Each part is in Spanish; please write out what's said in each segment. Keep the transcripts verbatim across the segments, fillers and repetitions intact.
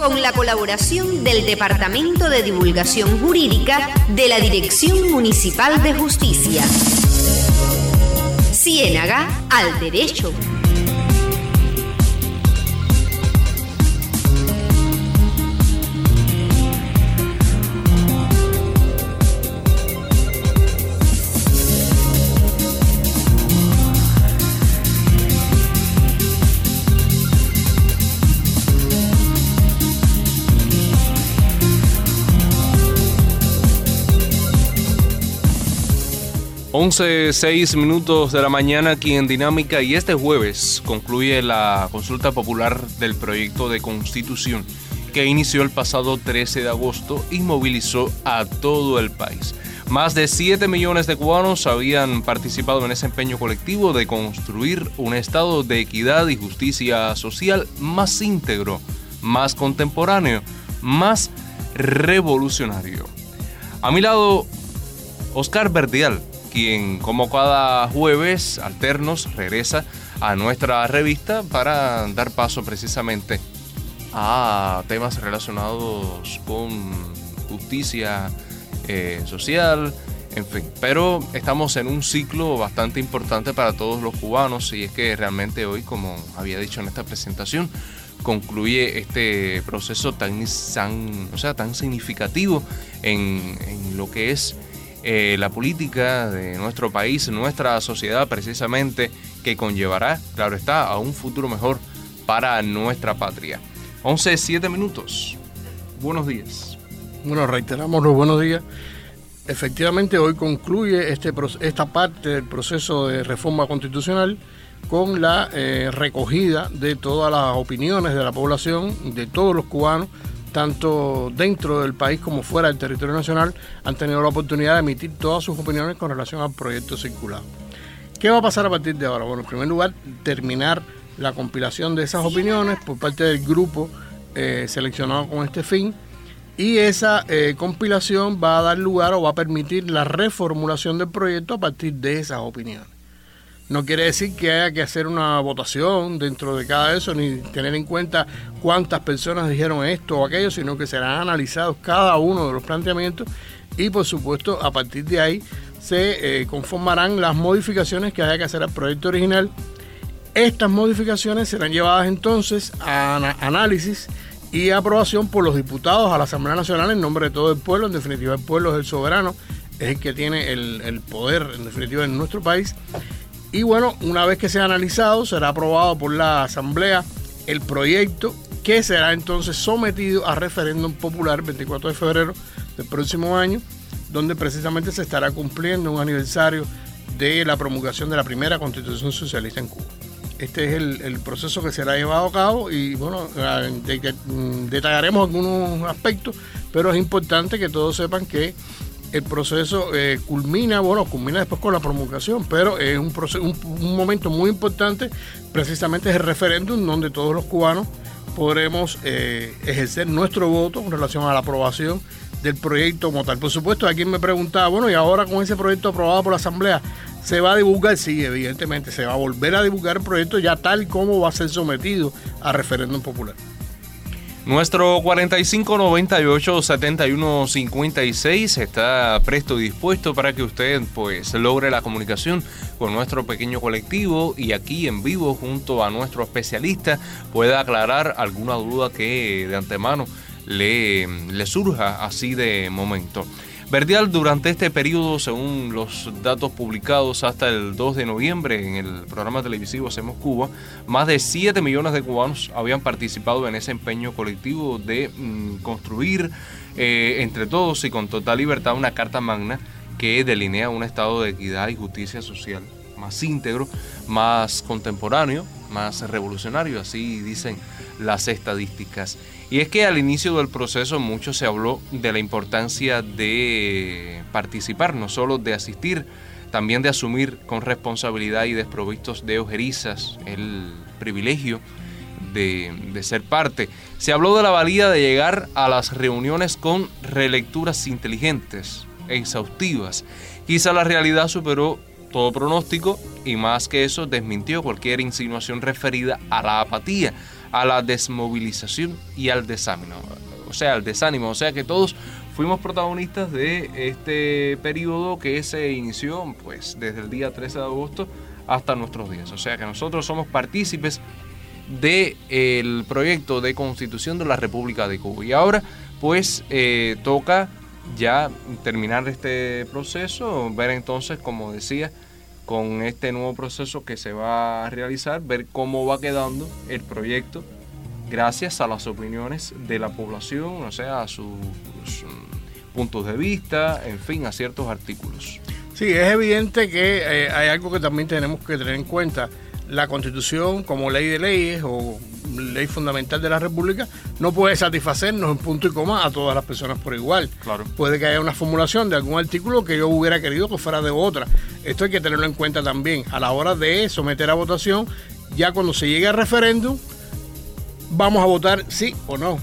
con la colaboración del Departamento de Divulgación Jurídica de la Dirección Municipal de Justicia. Ciénaga al Derecho. once, seis minutos de la mañana aquí en Dinámica, y este jueves concluye la consulta popular del proyecto de constitución que inició el pasado trece de agosto y movilizó a todo el país. Más de siete millones de cubanos habían participado en ese empeño colectivo de construir un estado de equidad y justicia social más íntegro, más contemporáneo, más revolucionario. A mi lado, Oscar Verdial, quien como cada jueves alternos regresa a nuestra revista para dar paso precisamente a temas relacionados con justicia eh, social, en fin. Pero estamos en un ciclo bastante importante para todos los cubanos, y es que realmente hoy, como había dicho en esta presentación, concluye este proceso tan, tan, o sea, tan significativo en, en lo que es Eh, la política de nuestro país, nuestra sociedad precisamente, que conllevará, claro está, a un futuro mejor para nuestra patria. once, siete minutos. Buenos días. Bueno, reiteramos los buenos días. Efectivamente, hoy concluye este, esta parte del proceso de reforma constitucional con la eh, recogida de todas las opiniones de la población, de todos los cubanos, tanto dentro del país como fuera del territorio nacional, han tenido la oportunidad de emitir todas sus opiniones con relación al proyecto circular. ¿Qué va a pasar a partir de ahora? Bueno, en primer lugar, terminar la compilación de esas opiniones por parte del grupo eh, seleccionado con este fin, y esa eh, compilación va a dar lugar o va a permitir la reformulación del proyecto a partir de esas opiniones. No quiere decir que haya que hacer una votación dentro de cada eso, ni tener en cuenta cuántas personas dijeron esto o aquello, sino que serán analizados cada uno de los planteamientos, y por supuesto a partir de ahí se eh, conformarán las modificaciones que haya que hacer al proyecto original. Estas modificaciones serán llevadas entonces a an- análisis y aprobación por los diputados a la Asamblea Nacional en nombre de todo el pueblo. En definitiva, el pueblo es el soberano, es el que tiene el, el poder, en definitiva, en nuestro país. Y bueno, una vez que sea analizado, será aprobado por la Asamblea el proyecto, que será entonces sometido a referéndum popular el veinticuatro de febrero del próximo año, donde precisamente se estará cumpliendo un aniversario de la promulgación de la primera Constitución socialista en Cuba. Este es el, el proceso que será llevado a cabo, y bueno, de, de, detallaremos algunos aspectos, pero es importante que todos sepan que el proceso eh, culmina, bueno, culmina después con la promulgación, pero es un, proceso, un, un momento muy importante, precisamente es el referéndum, donde todos los cubanos podremos eh, ejercer nuestro voto en relación a la aprobación del proyecto como tal. Por supuesto, alguien me preguntaba, bueno, y ahora con ese proyecto aprobado por la Asamblea, ¿se va a divulgar? Sí, evidentemente, se va a volver a divulgar el proyecto ya tal como va a ser sometido a referéndum popular. Nuestro cuarenta y cinco noventa y ocho setenta y uno cincuenta y seis está presto y dispuesto para que usted pues logre la comunicación con nuestro pequeño colectivo, y aquí en vivo junto a nuestro especialista pueda aclarar alguna duda que de antemano le, le surja así de momento. Verdial, durante este periodo, según los datos publicados hasta el dos de noviembre en el programa televisivo Hacemos Cuba, más de siete millones de cubanos habían participado en ese empeño colectivo de mmm, construir eh, entre todos y con total libertad una carta magna que delinea un estado de equidad y justicia social más íntegro, más contemporáneo, más revolucionario, así dicen las estadísticas. Y es que al inicio del proceso mucho se habló de la importancia de participar, no solo de asistir, también de asumir con responsabilidad y desprovistos de ojerizas el privilegio de, de ser parte. Se habló de la valía de llegar a las reuniones con relecturas inteligentes e exhaustivas. Quizá la realidad superó todo pronóstico y más que eso desmintió cualquier insinuación referida a la apatía, a la desmovilización y al desánimo. O sea, al desánimo. O sea que todos fuimos protagonistas de este periodo que se inició pues desde el día trece de agosto hasta nuestros días. O sea que nosotros somos partícipes del proyecto de Constitución de la República de Cuba. Y ahora pues eh, toca ya terminar este proceso, ver entonces, como decía, con este nuevo proceso que se va a realizar, ver cómo va quedando el proyecto gracias a las opiniones de la población, o sea, a sus, sus puntos de vista, en fin, a ciertos artículos. Sí, es evidente que eh, hay algo que también tenemos que tener en cuenta. La Constitución, como ley de leyes o ley fundamental de la República, no puede satisfacernos en punto y coma a todas las personas por igual. Claro. Puede que haya una formulación de algún artículo que yo hubiera querido que fuera de otra. Esto hay que tenerlo en cuenta también. A la hora de someter a votación, ya cuando se llegue al referéndum, vamos a votar sí o no.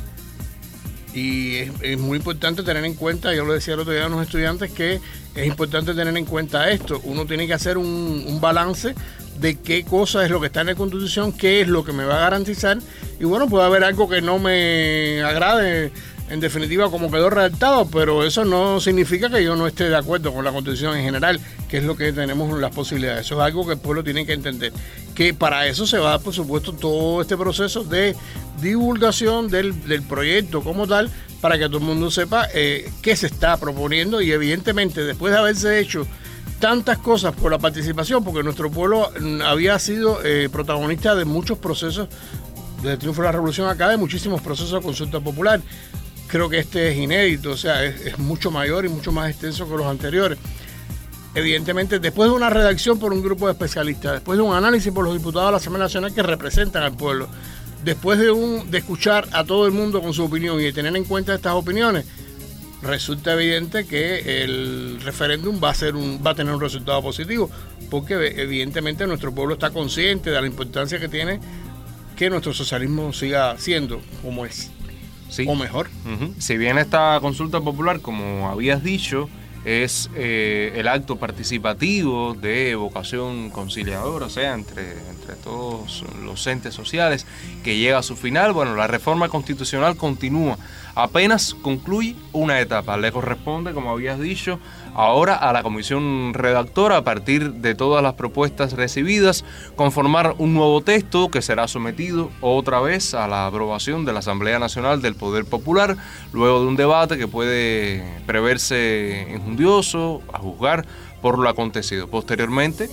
Y es, es muy importante tener en cuenta, yo lo decía el otro día a los estudiantes, que es importante tener en cuenta esto. Uno tiene que hacer un, un balance de qué cosa es lo que está en la Constitución, qué es lo que me va a garantizar. Y bueno, puede haber algo que no me agrade, en definitiva, como quedó redactado, pero eso no significa que yo no esté de acuerdo con la Constitución en general, que es lo que tenemos las posibilidades. Eso es algo que el pueblo tiene que entender. Que para eso se va a dar, por supuesto, todo este proceso de divulgación del, del proyecto como tal, para que todo el mundo sepa eh, qué se está proponiendo. Y evidentemente, después de haberse hecho tantas cosas por la participación, porque nuestro pueblo había sido eh, protagonista de muchos procesos, desde el triunfo de la Revolución acá, de muchísimos procesos de consulta popular. Creo que este es inédito, o sea, es, es mucho mayor y mucho más extenso que los anteriores. Evidentemente, después de una redacción por un grupo de especialistas, después de un análisis por los diputados de la Asamblea Nacional que representan al pueblo, después de, un, de escuchar a todo el mundo con su opinión y de tener en cuenta estas opiniones, resulta evidente que el referéndum va a ser un, va a tener un resultado positivo, porque evidentemente nuestro pueblo está consciente de la importancia que tiene que nuestro socialismo siga siendo como es, sí, o mejor. Uh-huh. Si bien esta consulta popular, como habías dicho, es eh, el acto participativo de vocación conciliadora, o sea, entre, entre todos los entes sociales, que llega a su final, bueno, la reforma constitucional continúa. Apenas concluye una etapa. Le corresponde, como habías dicho, ahora a la comisión redactora, a partir de todas las propuestas recibidas, conformar un nuevo texto que será sometido otra vez a la aprobación de la Asamblea Nacional del Poder Popular, luego de un debate que puede preverse enjundioso, a juzgar por lo acontecido. Posteriormente,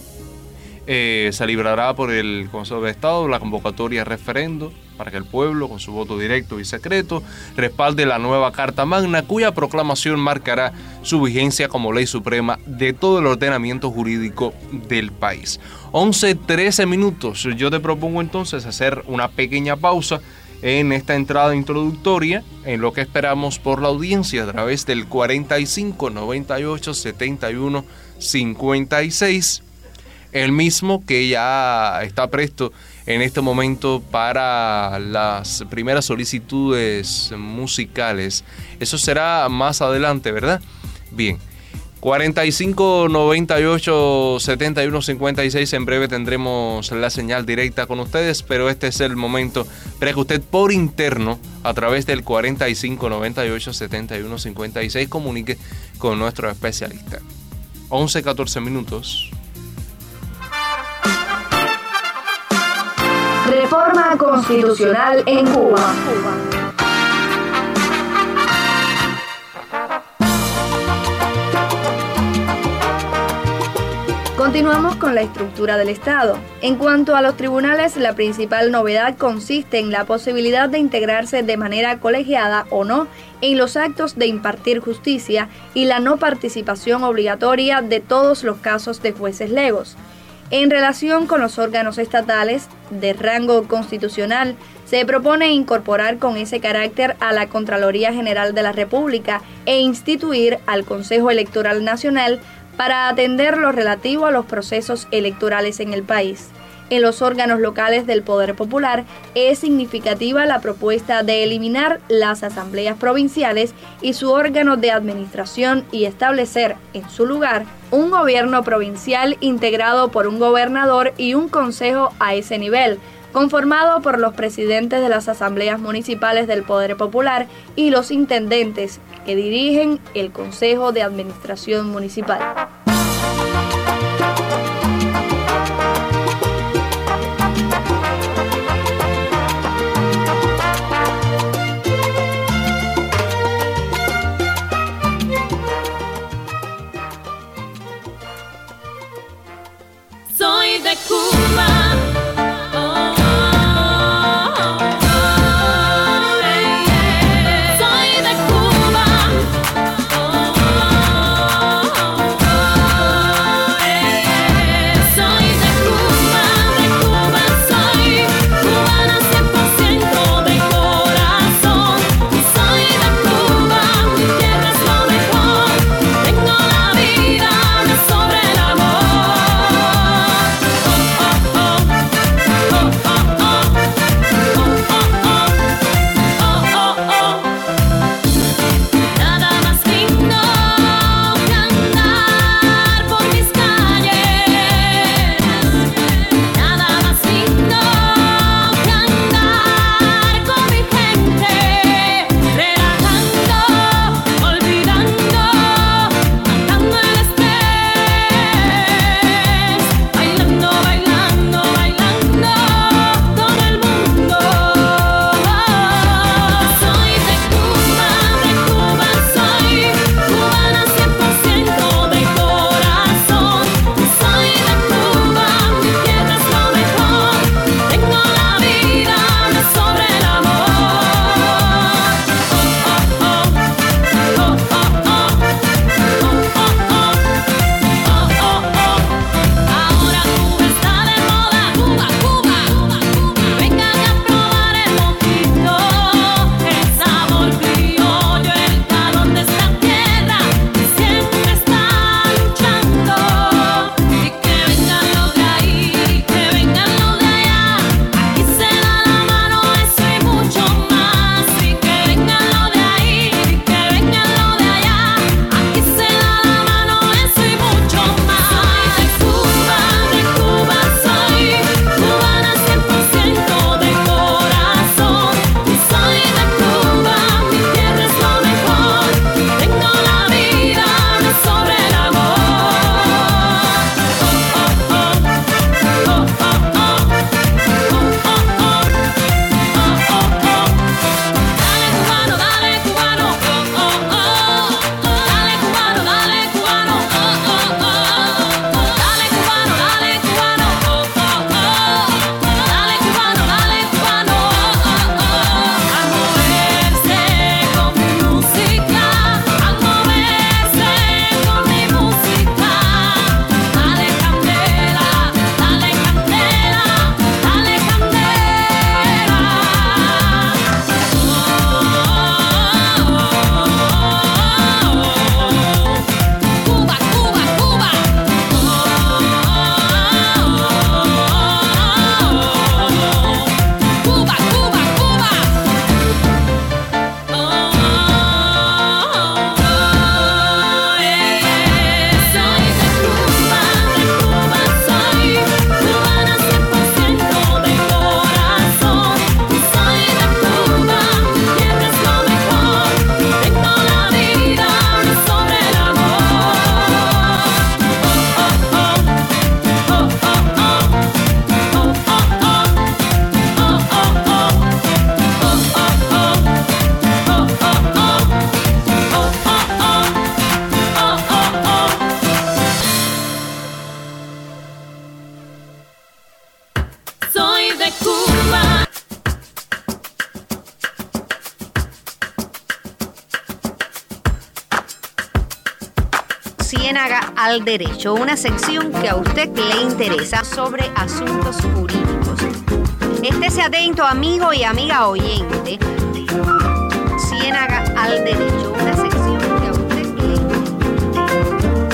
eh, se librará por el Consejo de Estado la convocatoria a referendo para que el pueblo, con su voto directo y secreto, respalde la nueva Carta Magna, cuya proclamación marcará su vigencia como ley suprema de todo el ordenamiento jurídico del país. once, trece minutos. Yo te propongo entonces hacer una pequeña pausa en esta entrada introductoria, en lo que esperamos por la audiencia a través del cuarenta y cinco, noventa y ocho, setenta y uno, cincuenta y seis, el mismo que ya está presto en este momento para las primeras solicitudes musicales. Eso será más adelante, ¿verdad? Bien, cuarenta y cinco, noventa y ocho, setenta y uno, cincuenta y seis, en breve tendremos la señal directa con ustedes, pero este es el momento para que usted por interno, a través del cuarenta y cinco, noventa y ocho, setenta y uno, cincuenta y seis, comunique con nuestro especialista. once, catorce minutos. Reforma constitucional en Cuba. Continuamos con la estructura del Estado. En cuanto a los tribunales, la principal novedad consiste en la posibilidad de integrarse de manera colegiada o no en los actos de impartir justicia y la no participación obligatoria de todos los casos de jueces legos. En relación con los órganos estatales de rango constitucional, se propone incorporar con ese carácter a la Contraloría General de la República e instituir al Consejo Electoral Nacional para atender lo relativo a los procesos electorales en el país. En los órganos locales del Poder Popular es significativa la propuesta de eliminar las asambleas provinciales y su órgano de administración y establecer, en su lugar, un gobierno provincial integrado por un gobernador y un consejo a ese nivel, conformado por los presidentes de las asambleas municipales del Poder Popular y los intendentes que dirigen el Consejo de Administración Municipal. Soy de Cuba. Ciénaga al Derecho, una sección que a usted le interesa sobre asuntos jurídicos. Estése atento, amigo y amiga oyente. Ciénaga al Derecho, una sección que a usted le interesa.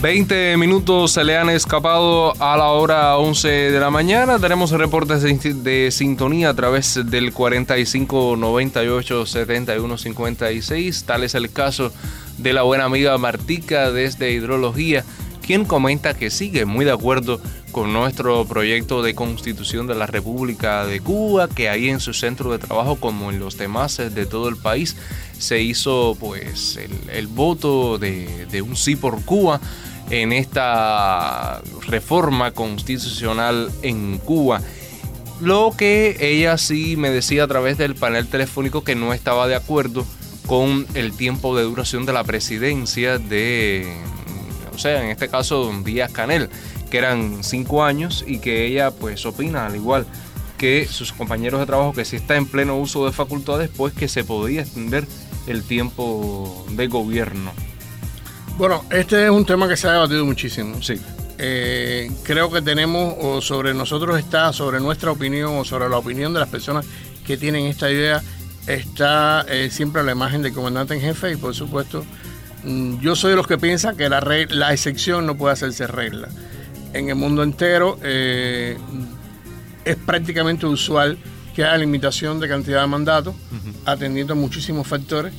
veinte minutos se le han escapado a la hora once de la mañana. Tenemos reportes de, de sintonía a través del cuarenta y cinco noventa y ocho setenta y uno cincuenta y seis. Tal es el caso de la buena amiga Martica desde Hidrología, quien comenta que sigue muy de acuerdo con nuestro proyecto de Constitución de la República de Cuba, que ahí en su centro de trabajo, como en los demás de todo el país, se hizo pues el, el voto de, de un sí por Cuba en esta reforma constitucional en Cuba. Lo que ella sí me decía a través del panel telefónico que no estaba de acuerdo con el tiempo de duración de la presidencia de, o sea, en este caso don Díaz-Canel, que eran cinco años, y que ella pues opina al igual que sus compañeros de trabajo que si está en pleno uso de facultades, pues que se podía extender el tiempo de gobierno. Bueno, este es un tema que se ha debatido muchísimo. Sí. Eh, creo que tenemos, o sobre nosotros está, sobre nuestra opinión o sobre la opinión de las personas que tienen esta idea, está eh, siempre la imagen del comandante en jefe, y por supuesto mm, yo soy de los que piensan que la, re- la excepción no puede hacerse regla. En el mundo entero eh, es prácticamente usual que haya limitación de cantidad de mandatos, uh-huh. atendiendo a muchísimos factores.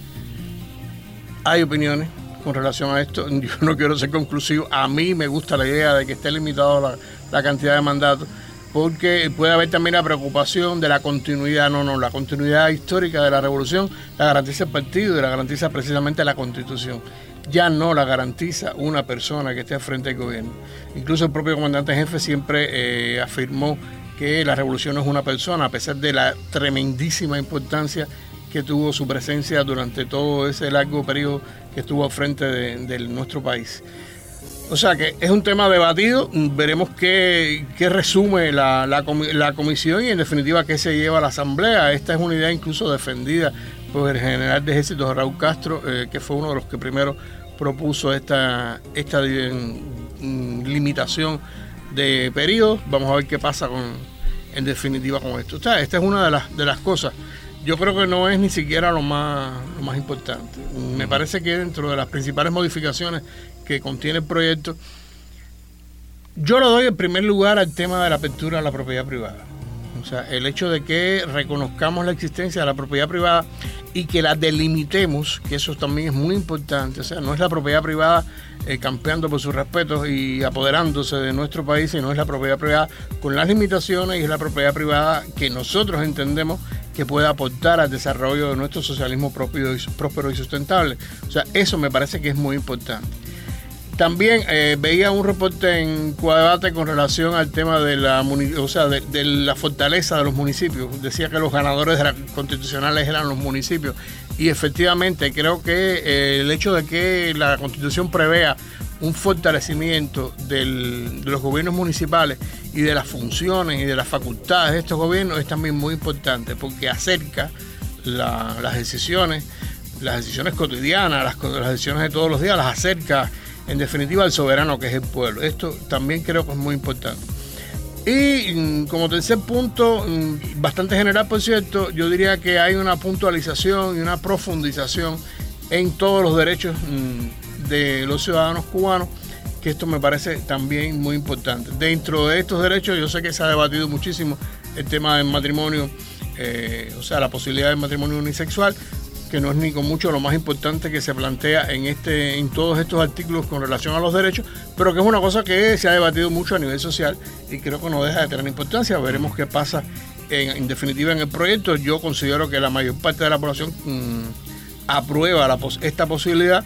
Hay opiniones con relación a esto. Yo no quiero ser conclusivo. A mí me gusta la idea de que esté limitado la, la cantidad de mandatos, porque puede haber también la preocupación de la continuidad. No, no, la continuidad histórica de la revolución la garantiza el partido y la garantiza precisamente la Constitución. Ya no la garantiza una persona que esté al frente del gobierno. Incluso el propio comandante jefe siempre eh, afirmó que la revolución no es una persona, a pesar de la tremendísima importancia que tuvo su presencia durante todo ese largo periodo que estuvo al frente de, de nuestro país. O sea que es un tema debatido, veremos qué, qué resume la, la, la comisión y en definitiva qué se lleva a la asamblea. Esta es una idea incluso defendida por el general de ejército Raúl Castro, eh, que fue uno de los que primero propuso esta, esta mm, limitación de periodos. Vamos a ver qué pasa con, en definitiva con esto. O sea, esta es una de las, de las cosas. Yo creo que no es ni siquiera lo más, lo más importante. Me parece que dentro de las principales modificaciones que contiene el proyecto, yo le doy en primer lugar al tema de la apertura a la propiedad privada. O sea, el hecho de que reconozcamos la existencia de la propiedad privada y que la delimitemos, que eso también es muy importante. O sea, no es la propiedad privada eh, campeando por sus respetos y apoderándose de nuestro país, sino es la propiedad privada con las limitaciones, y es la propiedad privada que nosotros entendemos que puede aportar al desarrollo de nuestro socialismo propio y, próspero y sustentable. O sea, eso me parece que es muy importante. También eh, veía un reporte en Cuadebate con relación al tema de la, o sea, de, de la fortaleza de los municipios. Decía que los ganadores de las constitucionales eran los municipios, y efectivamente creo que eh, el hecho de que la Constitución prevea un fortalecimiento del, de los gobiernos municipales y de las funciones y de las facultades de estos gobiernos es también muy importante, porque acerca la, las decisiones, las decisiones cotidianas, las, las decisiones de todos los días, las acerca en definitiva al soberano, que es el pueblo. Esto también creo que es muy importante. Y como tercer punto, bastante general por cierto, yo diría que hay una puntualización y una profundización en todos los derechos de los ciudadanos cubanos, que esto me parece también muy importante. Dentro de estos derechos, yo sé que se ha debatido muchísimo el tema del matrimonio, eh, o sea, la posibilidad del matrimonio unisexual, que no es ni con mucho lo más importante que se plantea en este en todos estos artículos con relación a los derechos, pero que es una cosa que se ha debatido mucho a nivel social y creo que no deja de tener importancia. Veremos qué pasa en, en definitiva en el proyecto. Yo considero que la mayor parte de la población mmm, aprueba la, esta posibilidad,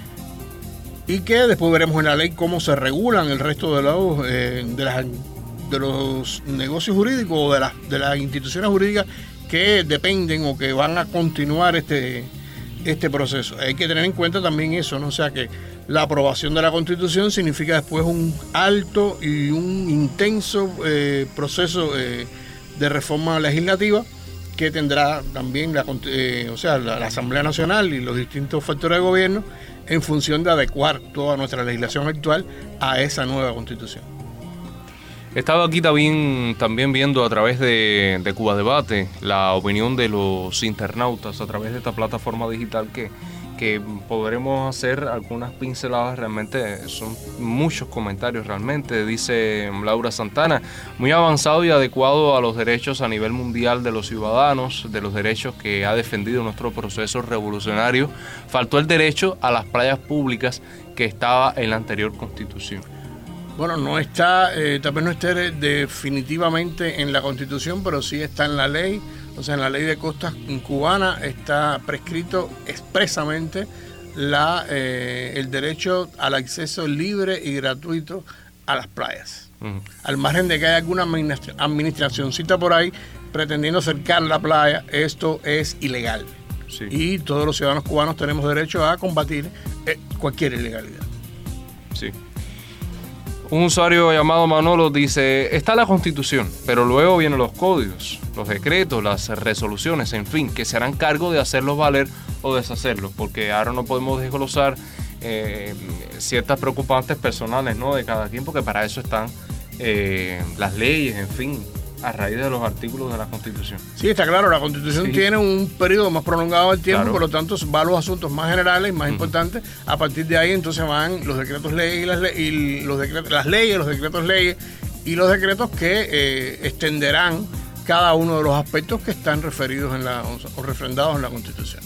y que después veremos en la ley cómo se regulan el resto de los, eh, de, las, de los negocios jurídicos o de las, de las instituciones jurídicas que dependen o que van a continuar este, este proceso. Hay que tener en cuenta también eso, ¿no? O sea que la aprobación de la Constitución significa después un alto y un intenso eh, proceso eh, de reforma legislativa que tendrá también la, eh, o sea, la, la Asamblea Nacional y los distintos factores de gobierno en función de adecuar toda nuestra legislación actual a esa nueva Constitución. Estaba aquí también, también viendo a través de, de Cuba Debate la opinión de los internautas a través de esta plataforma digital que, que podremos hacer algunas pinceladas. Realmente son muchos comentarios realmente. Dice Laura Santana, muy avanzado y adecuado a los derechos a nivel mundial de los ciudadanos, de los derechos que ha defendido nuestro proceso revolucionario. Faltó el derecho a las playas públicas que estaba en la anterior constitución. Bueno, no está, eh, tal vez no esté definitivamente en la Constitución, pero sí está en la ley. O sea, en la ley de costas cubana está prescrito expresamente la, eh, el derecho al acceso libre y gratuito a las playas. Uh-huh. Al margen de que haya alguna administra- administracióncita por ahí pretendiendo cercar la playa, esto es ilegal. Sí. Y todos los ciudadanos cubanos tenemos derecho a combatir eh, cualquier ilegalidad. Sí. Un usuario llamado Manolo dice, está la Constitución, pero luego vienen los códigos, los decretos, las resoluciones, en fin, que se harán cargo de hacerlos valer o deshacerlos, porque ahora no podemos desglosar eh, ciertas preocupantes personales, ¿no?, de cada quien, porque para eso están eh, las leyes, en fin, a raíz de los artículos de la Constitución. Sí, está claro, la Constitución sí. tiene un periodo más prolongado del tiempo, claro. Por lo tanto va a los asuntos más generales, más uh-huh. importantes. A partir de ahí entonces van los decretos leyes y las, le- y los decretos, las leyes, los decretos leyes y los decretos que eh, extenderán cada uno de los aspectos que están referidos en la, o refrendados en la Constitución.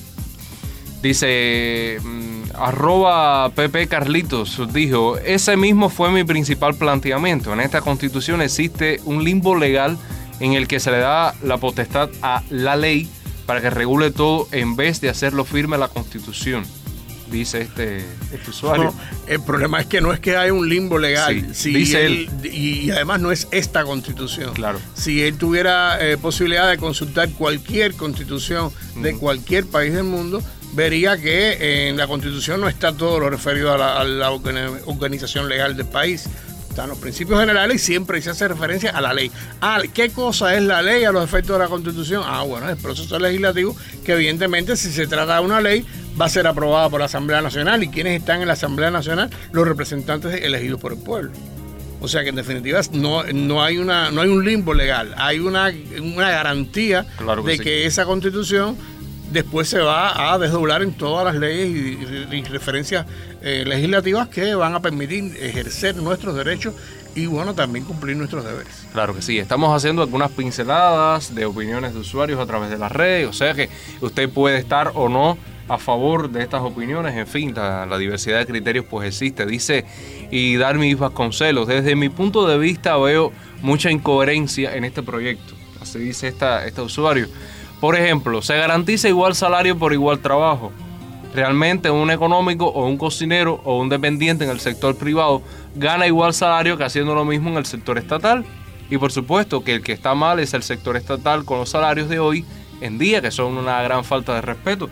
Dice mm, arroba Pepe Carlitos, dijo, ese mismo fue mi principal planteamiento. En esta Constitución existe un limbo legal en el que se le da la potestad a la ley para que regule todo en vez de hacerlo firme la Constitución, dice este, este usuario. No, el problema es que no es que haya un limbo legal, Sí, si dice él, él. Y además no es esta Constitución. Claro. Si él tuviera eh, posibilidad de consultar cualquier Constitución de uh-huh. cualquier país del mundo, vería que eh, en la Constitución no está todo lo referido a la, a la organización legal del país. Están los principios generales y siempre se hace referencia a la ley. Ah, ¿qué cosa es la ley a los efectos de la Constitución? Ah, bueno, es el proceso legislativo que evidentemente si se trata de una ley va a ser aprobada por la Asamblea Nacional. ¿Y quiénes están en la Asamblea Nacional? Los representantes elegidos por el pueblo. O sea que en definitiva no, no hay una no hay un limbo legal, hay una, una garantía claro que de sí. que esa Constitución después se va a desdoblar en todas las leyes y, y, y referencias eh, legislativas que van a permitir ejercer nuestros derechos y, bueno, también cumplir nuestros deberes. Claro que sí. Estamos haciendo algunas pinceladas de opiniones de usuarios a través de las redes, o sea que usted puede estar o no a favor de estas opiniones. En fin, la, la diversidad de criterios pues existe. Dice y Darmi Vasconcelos, desde mi punto de vista veo mucha incoherencia en este proyecto. Así dice esta, este usuario. Por ejemplo, se garantiza igual salario por igual trabajo. Realmente un económico o un cocinero o un dependiente en el sector privado gana igual salario que haciendo lo mismo en el sector estatal. Y por supuesto que el que está mal es el sector estatal con los salarios de hoy en día, que son una gran falta de respeto,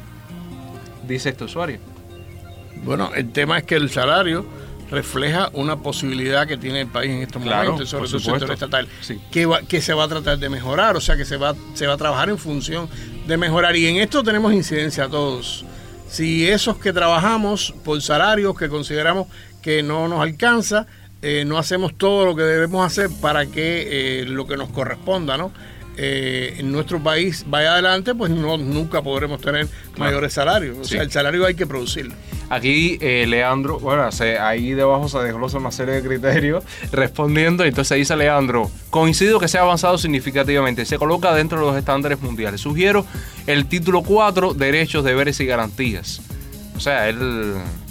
dice este usuario. Bueno, el tema es que el salario refleja una posibilidad que tiene el país en estos claro, momentos, sobre todo el sector estatal, sí. que, va, que se va a tratar de mejorar, o sea que se va, se va a trabajar en función de mejorar. Y en esto tenemos incidencia a todos. Si esos que trabajamos por salarios que consideramos que no nos alcanza, eh, no hacemos todo lo que debemos hacer para que eh, lo que nos corresponda, ¿no? Eh, en nuestro país vaya adelante, pues no, nunca podremos tener claro. mayores salarios. O sí. sea, el salario hay que producirlo. Aquí eh, Leandro, bueno, se, ahí debajo se desglosa una serie de criterios respondiendo, entonces dice Leandro, coincido que se ha avanzado significativamente, se coloca dentro de los estándares mundiales. Sugiero el título cuatro, derechos, deberes y garantías. O sea, él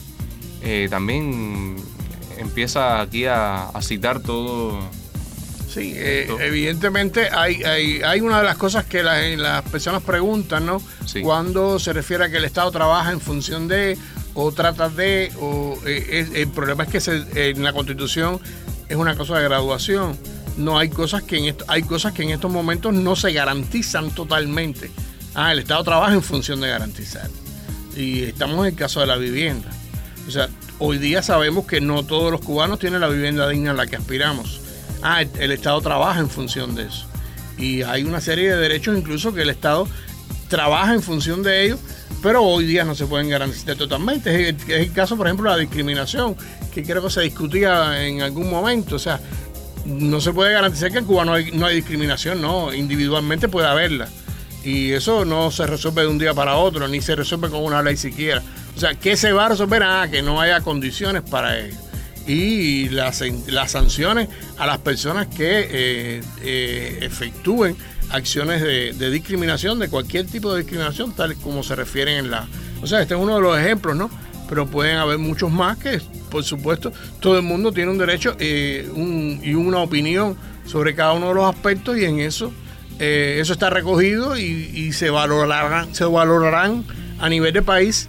eh, también empieza aquí a, a citar todo. Sí, eh, evidentemente hay, hay, hay una de las cosas que la, las personas preguntan, ¿no? Sí. Cuando se refiere a que el Estado trabaja en función de, o trata de, o eh, es, el problema es que se, en la Constitución es una cosa de graduación. No hay cosas que en esto, hay cosas que en estos momentos no se garantizan totalmente. Ah, el Estado trabaja en función de garantizar. Y estamos en el caso de la vivienda. O sea, hoy día sabemos que no todos los cubanos tienen la vivienda digna a la que aspiramos. Ah, el, el Estado trabaja en función de eso. Y hay una serie de derechos incluso que el Estado trabaja en función de ellos, pero hoy día no se pueden garantizar totalmente. Es el, es el caso, por ejemplo, de la discriminación, que creo que se discutía en algún momento. O sea, no se puede garantizar que en Cuba no hay, no hay discriminación, no, individualmente puede haberla. Y eso no se resuelve de un día para otro, ni se resuelve con una ley siquiera. O sea, ¿qué se va a resolver? Ah, que no haya condiciones para ello. Y las, las sanciones a las personas que eh, eh, efectúen acciones de, de discriminación, de cualquier tipo de discriminación, tal como se refieren en la... O sea, este es uno de los ejemplos, ¿no? Pero pueden haber muchos más que, por supuesto, todo el mundo tiene un derecho eh, un, y una opinión sobre cada uno de los aspectos, y en eso eh, eso está recogido y, y se valorarán, se valorarán a nivel de país,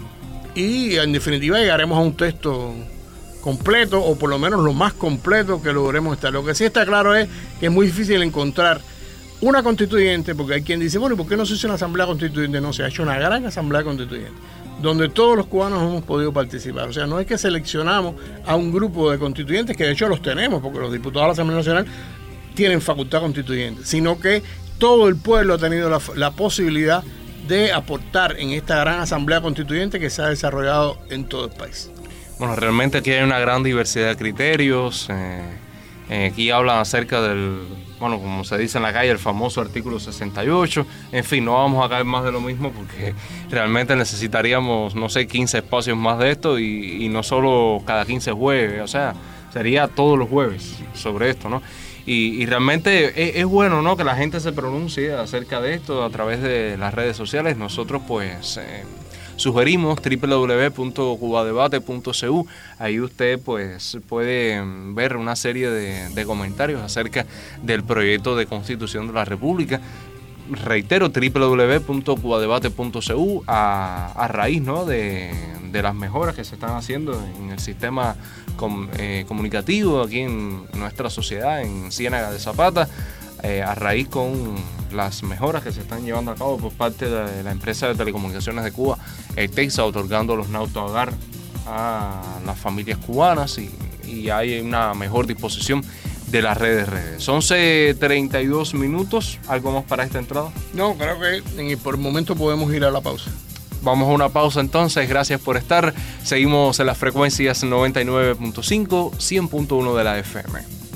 y en definitiva llegaremos a un texto completo, o por lo menos lo más completo que logremos estar. Lo que sí está claro es que es muy difícil encontrar una constituyente, porque hay quien dice, bueno, ¿y por qué no se hizo una asamblea constituyente? No, se ha hecho una gran asamblea constituyente, donde todos los cubanos hemos podido participar. O sea, no es que seleccionamos a un grupo de constituyentes, que de hecho los tenemos, porque los diputados de la Asamblea Nacional tienen facultad constituyente, sino que todo el pueblo ha tenido la, la posibilidad de aportar en esta gran asamblea constituyente que se ha desarrollado en todo el país. Bueno, realmente aquí hay una gran diversidad de criterios. Eh, eh, aquí hablan acerca del, bueno, como se dice en la calle, el famoso artículo sesenta y ocho. En fin, no vamos a caer más de lo mismo, porque realmente necesitaríamos, no sé, quince espacios más de esto, y, y no solo cada quince jueves, o sea, sería todos los jueves sobre esto, ¿no? Y, y realmente es, es bueno, ¿no?, que la gente se pronuncie acerca de esto a través de las redes sociales. Nosotros, pues... Eh, sugerimos doble u doble u doble u punto cubadebate punto c u. Ahí usted pues puede ver una serie de, de comentarios acerca del proyecto de Constitución de la República. Reitero, doble u doble u doble u punto cubadebate punto c u, a, a raíz, ¿no?, de, de las mejoras que se están haciendo en el sistema com, eh, comunicativo aquí en nuestra sociedad, en Ciénaga de Zapata. Eh, a raíz con las mejoras que se están llevando a cabo por parte de la empresa de telecomunicaciones de Cuba, ETEXA, otorgando los Nauto Hogar a las familias cubanas, y, y hay una mejor disposición de las redes redes. once treinta y dos minutos, ¿algo más para esta entrada? No, creo que por el momento podemos ir a la pausa. Vamos a una pausa entonces, gracias por estar. Seguimos en las frecuencias noventa y nueve punto cinco, cien punto uno de la F M.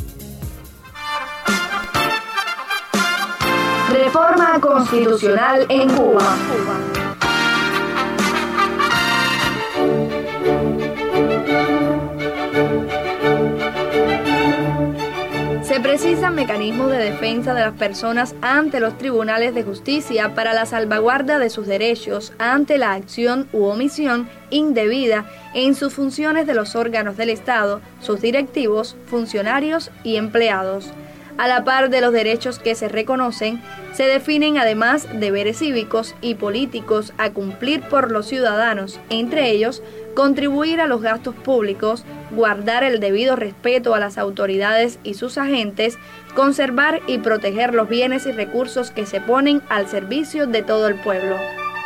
Reforma constitucional en Cuba. Se precisan mecanismos de defensa de las personas ante los tribunales de justicia para la salvaguarda de sus derechos ante la acción u omisión indebida en sus funciones de los órganos del Estado, sus directivos, funcionarios y empleados. A la par de los derechos que se reconocen, se definen además deberes cívicos y políticos a cumplir por los ciudadanos, entre ellos, contribuir a los gastos públicos, guardar el debido respeto a las autoridades y sus agentes, conservar y proteger los bienes y recursos que se ponen al servicio de todo el pueblo.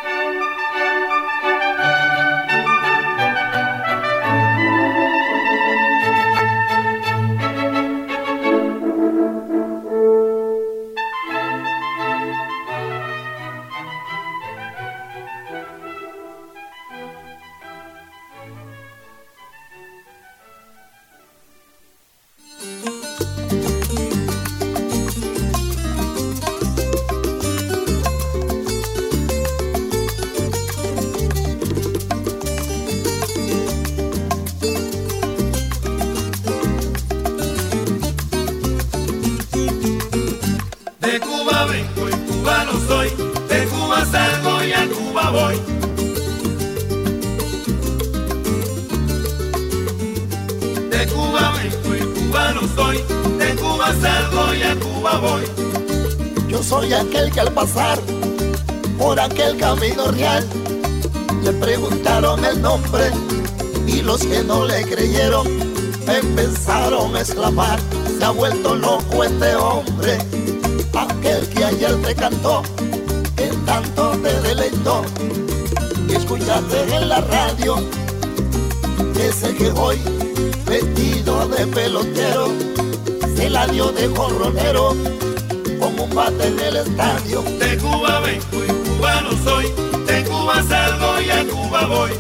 Aquel que al pasar por aquel camino real le preguntaron el nombre, y los que no le creyeron empezaron a exclamar: se ha vuelto loco este hombre. Aquel que ayer te cantó, que tanto te deleitó, y escuchaste en la radio ese que hoy vestido de pelotero se la dio de jorronero como un bate en el estadio. De Cuba vengo y cubano soy, de Cuba salgo y a Cuba voy.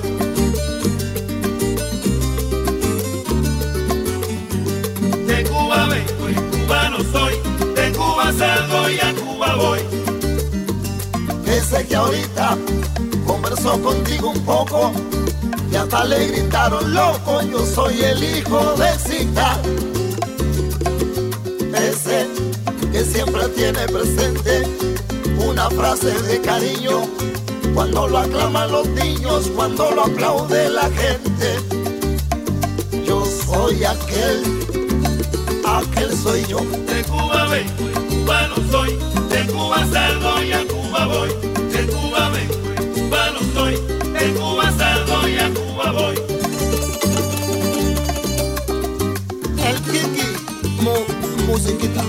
De Cuba vengo y cubano soy, de Cuba salgo y a Cuba voy. Ese que ahorita conversó contigo un poco y hasta le gritaron loco. Yo soy el hijo de Zika, ese que siempre tiene presente una frase de cariño cuando lo aclaman los niños, cuando lo aplaude la gente. Yo soy aquel, aquel soy yo. De Cuba vengo y cubano soy, de Cuba salgo y a Cuba voy. De Cuba vengo y cubano soy, de Cuba salgo y a Cuba voy. El Kiki, mu, musiquita.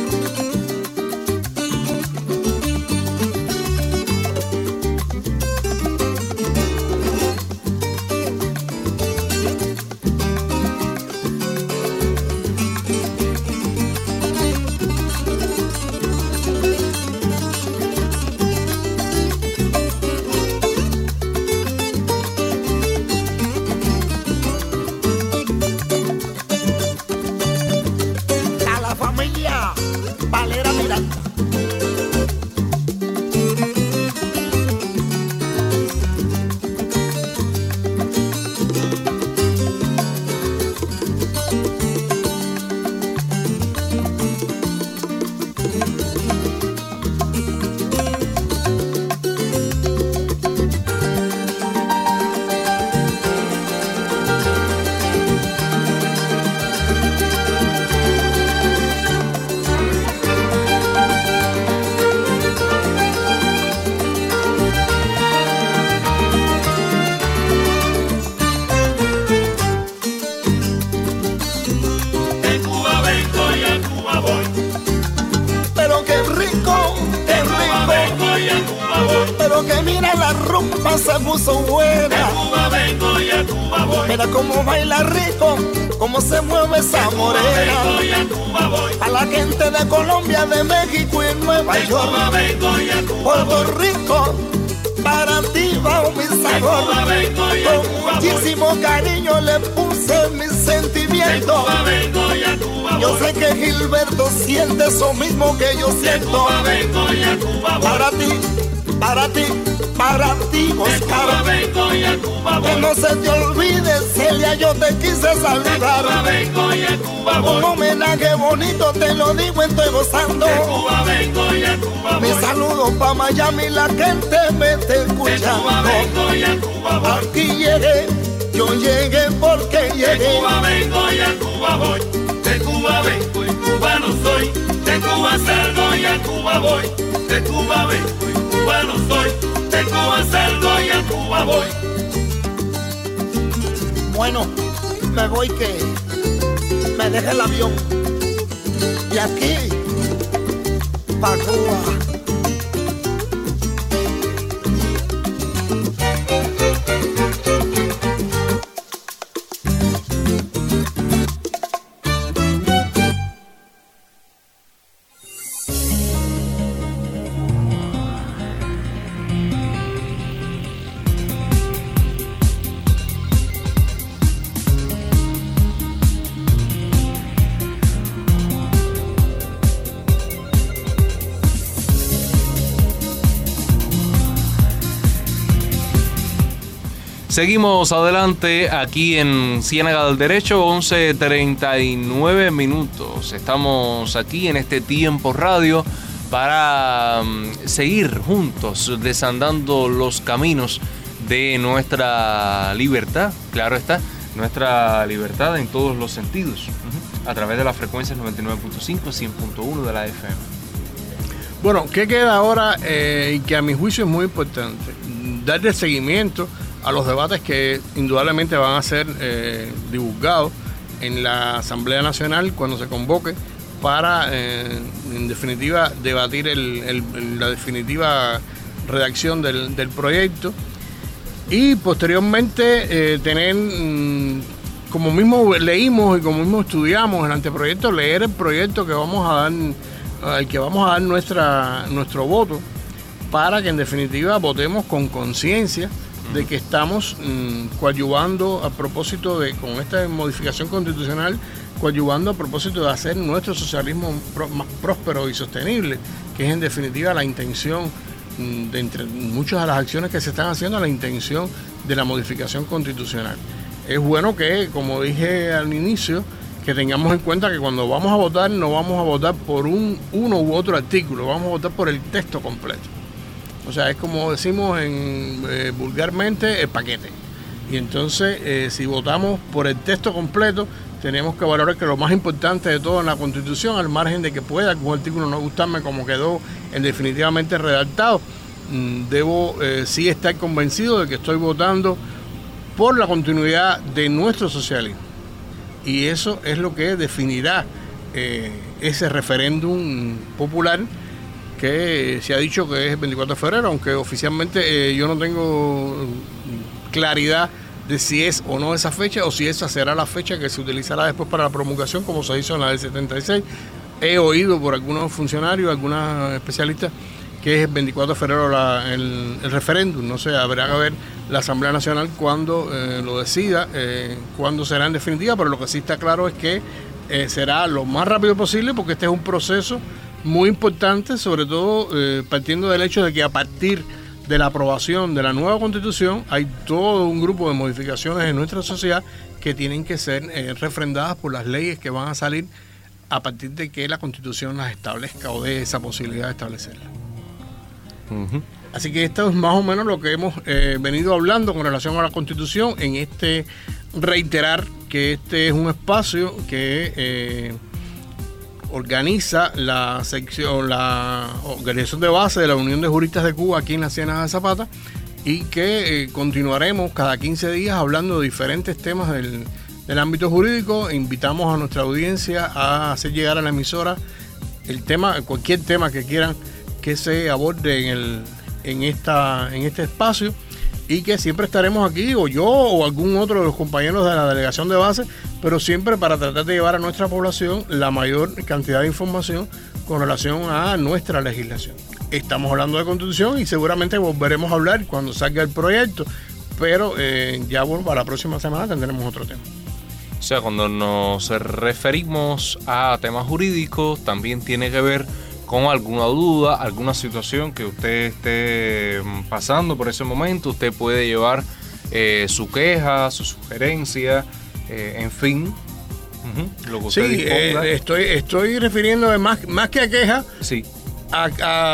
Se puso buena. De Cuba vengo y a Cuba voy. Mira cómo baila rico, cómo se mueve esa morena. Vengo y a Cuba voy. A la gente de Colombia, de México y Nueva De York. Cuba vengo y a Cuba Puerto voy. Rico, para ti va mi sabor. Cuba vengo y a Con Cuba muchísimo voy. cariño le puse mis De sentimientos. Cuba vengo y a Cuba Yo voy. sé que Gilberto siente eso mismo que yo De siento. Cuba vengo y a Cuba voy. Para ti, para ti, para ti, De Cuba Oscar. vengo y a Cuba Que voy. no se te olvide, Celia, yo te quise De Cuba saludar. vengo y a Cuba Un voy. homenaje bonito, te lo digo, estoy gozando. De Cuba vengo y a Cuba Mi voy. saludo pa' Miami, la gente me está De Cuba escuchando. vengo y a Cuba voy. Aquí llegué, yo llegué porque De llegué. Cuba vengo y a Cuba voy. De Cuba vengo y cubano soy. De Cuba salgo y a Cuba voy. De Cuba vengo y cubano soy. De Cuba salgo y a Cuba voy. Bueno, me voy que me deje el avión. Y aquí, pa' Cuba. Seguimos adelante aquí en Ciénaga del Derecho, once treinta y nueve minutos. Estamos aquí en este tiempo radio para um, seguir juntos desandando los caminos de nuestra libertad. Claro está, nuestra libertad en todos los sentidos, uh-huh, a través de las frecuencias noventa y nueve punto cinco, cien punto uno de la F M. Bueno, ¿qué queda ahora? Eh, y que a mi juicio es muy importante, darle seguimiento a los debates que indudablemente van a ser eh, divulgados en la Asamblea Nacional cuando se convoque para, eh, en definitiva, debatir el, el, la definitiva redacción del, del proyecto y posteriormente eh, tener, mm, como mismo leímos y como mismo estudiamos el anteproyecto, leer el proyecto que vamos a dar, al que vamos a dar nuestra, nuestro voto, para que en definitiva votemos con conciencia de que estamos mmm, coadyuvando a propósito de, con esta modificación constitucional, coadyuvando a propósito de hacer nuestro socialismo pro, más próspero y sostenible, que es en definitiva la intención de entre muchas de las acciones que se están haciendo, la intención de la modificación constitucional. Es bueno que, como dije al inicio, que tengamos en cuenta que cuando vamos a votar no vamos a votar por un uno u otro artículo, vamos a votar por el texto completo. O sea, es como decimos en, eh, vulgarmente, el paquete. Y entonces, eh, si votamos por el texto completo, tenemos que valorar que lo más importante de todo en la Constitución, al margen de que pueda algún artículo no gustarme como quedó en definitivamente redactado, mm, debo eh, sí estar convencido de que estoy votando por la continuidad de nuestro socialismo. Y eso es lo que definirá eh, ese referéndum popular que se ha dicho que es el veinticuatro de febrero, aunque oficialmente eh, yo no tengo claridad de si es o no esa fecha, o si esa será la fecha que se utilizará después para la promulgación, como se hizo en la del setenta y seis. He oído por algunos funcionarios, algunos especialistas, que es el veinticuatro de febrero la, el, el referéndum. No sé, habrá que ver la Asamblea Nacional cuando eh, lo decida, eh, cuándo será en definitiva, pero lo que sí está claro es que eh, será lo más rápido posible, porque este es un proceso muy importante, sobre todo eh, partiendo del hecho de que a partir de la aprobación de la nueva Constitución hay todo un grupo de modificaciones en nuestra sociedad que tienen que ser eh, refrendadas por las leyes que van a salir a partir de que la Constitución las establezca o dé esa posibilidad de establecerlas. Uh-huh. Así que esto es más o menos lo que hemos eh, venido hablando con relación a la Constitución, en este reiterar que este es un espacio que eh, organiza la sección, la organización de base de la Unión de Juristas de Cuba aquí en la Ciénaga de Zapata, y que eh, continuaremos cada quince días hablando de diferentes temas del, del ámbito jurídico. Invitamos a nuestra audiencia a hacer llegar a la emisora el tema, cualquier tema que quieran que se aborde en, el, en, esta, en este espacio, y que siempre estaremos aquí, o yo o algún otro de los compañeros de la delegación de base, pero siempre para tratar de llevar a nuestra población la mayor cantidad de información con relación a nuestra legislación. Estamos hablando de Constitución y seguramente volveremos a hablar cuando salga el proyecto, pero eh, ya bueno, para la próxima semana tendremos otro tema. O sea, cuando nos referimos a temas jurídicos, también tiene que ver con alguna duda, alguna situación que usted esté pasando por ese momento. Usted puede llevar eh, su queja, su sugerencia, eh, en fin, uh-huh, lo que usted sí, disponga. Eh, estoy, estoy refiriéndome más, más que a queja, sí. a,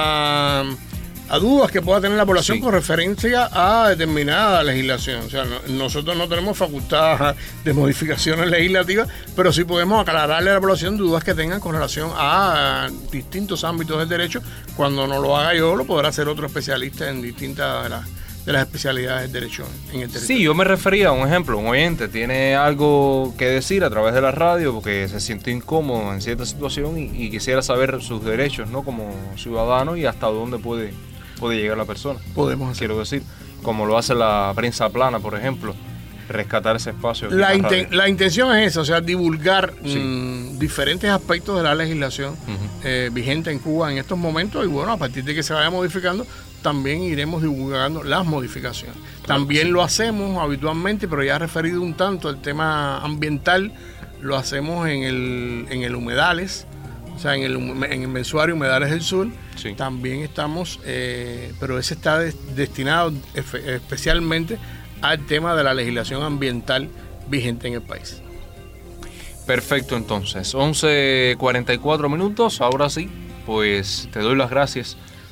a, a dudas que pueda tener la población, sí, con referencia a determinada legislación. O sea, no, nosotros no tenemos facultad de modificaciones legislativas, pero sí podemos aclararle a la población dudas que tengan con relación a distintos ámbitos del derecho. Cuando no lo haga yo, lo podrá hacer otro especialista en distintas de las, de las especialidades del derecho en el territorio. Sí, yo me refería a un ejemplo. Un oyente tiene algo que decir a través de la radio porque se siente incómodo en cierta situación y, y quisiera saber sus derechos, ¿no?, como ciudadano, y hasta dónde puede puede llegar la persona. Podemos hacer. Quiero decir, como lo hace la prensa plana, por ejemplo, rescatar ese espacio. La, inten, la intención es esa, o sea, divulgar sí. mmm, diferentes aspectos de la legislación uh-huh. eh, vigente en Cuba en estos momentos, y bueno, a partir de que se vaya modificando, también iremos divulgando las modificaciones. Claro, también sí. lo hacemos habitualmente, pero ya referido un tanto al tema ambiental, lo hacemos en el, en el Humedales, o sea, en el, en el mensuario Humedales del Sur. Sí. También estamos, eh, pero ese está de, destinado efe, especialmente al tema de la legislación ambiental vigente en el país. Perfecto, entonces, once cuarenta y cuatro minutos, ahora sí, pues te doy las gracias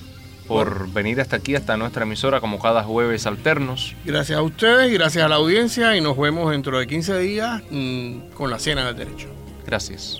por bueno. venir hasta aquí, hasta nuestra emisora, como cada jueves alternos. Gracias a ustedes y gracias a la audiencia, y nos vemos dentro de quince días mmm, con la Ciénaga del Derecho. Gracias.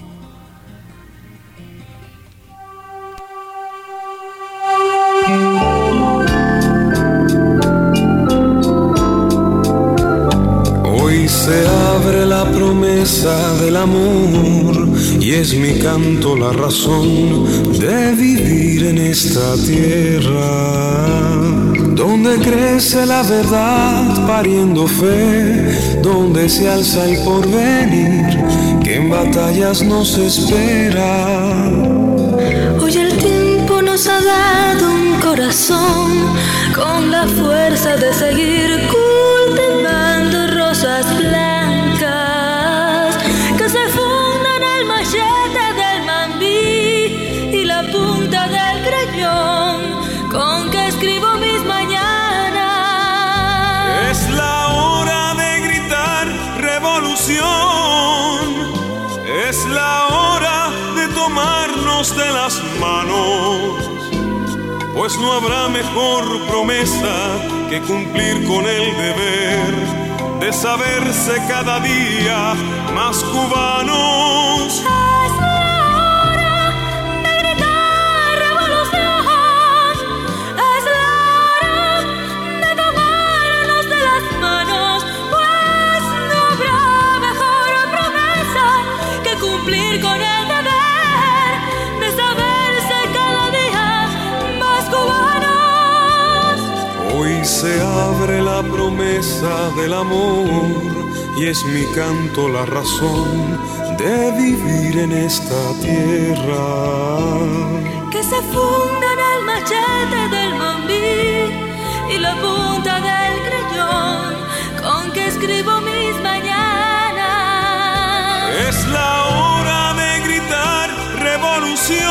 Hoy se abre la promesa del amor, y es mi canto la razón de vivir en esta tierra, donde crece la verdad pariendo fe, donde se alza el porvenir que en batallas nos espera. Hoy el tiempo nos ha dado un corazón con la fuerza de seguir cultivando rosas blancas que se fundan el machete del mambí y la punta del crayón con manos, pues no habrá mejor promesa que cumplir con el deber de saberse cada día más cubanos. Cumplir con el deber de saberse cada día más cubanos. Hoy se abre la promesa del amor y es mi canto la razón de vivir en esta tierra. Que se funda en el machete del mambí y la punta del creyón con que escribo mis mañanas. Es la hora de gritar revolución,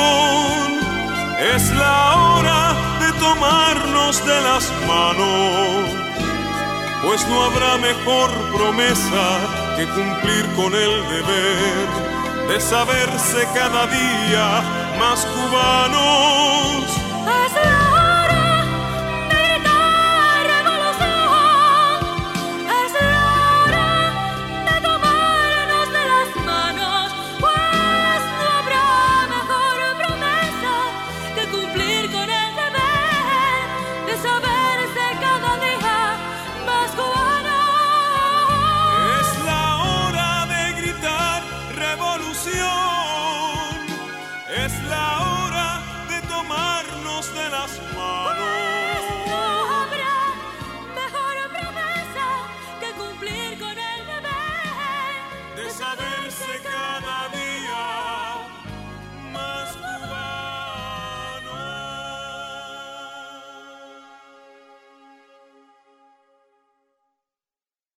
es la hora de tomarnos de las manos, pues no habrá mejor promesa que cumplir con el deber de saberse cada día más cubano.